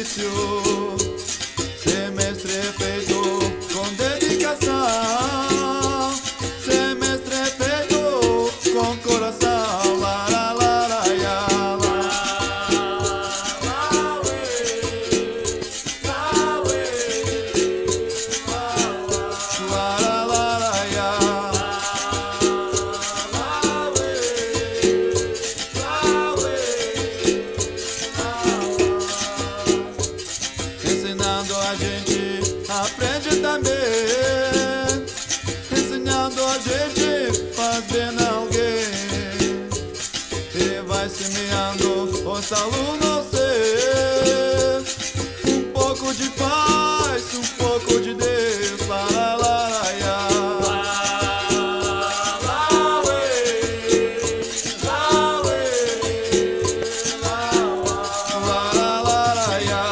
sacrifício. Semestre feito com dedicação, semestre feito com coração. La la la la ya, la la we, la we, la la la la ya, la we, ensinando a gente, aprende também. Ensinando a gente, faz bem a alguém. E vai semeando os alunos seus um pouco de paz, um pouco de Deus. La la la la ya, la we, la we, la la la la ya.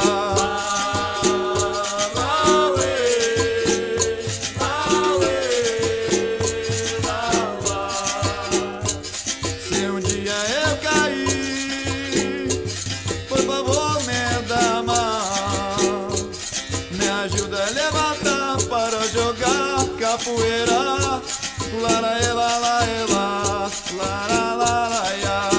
Se um dia eu cair, por favor me dá a mão, me ajuda a levantar para jogar capoeira. La la la la la la la la la ya.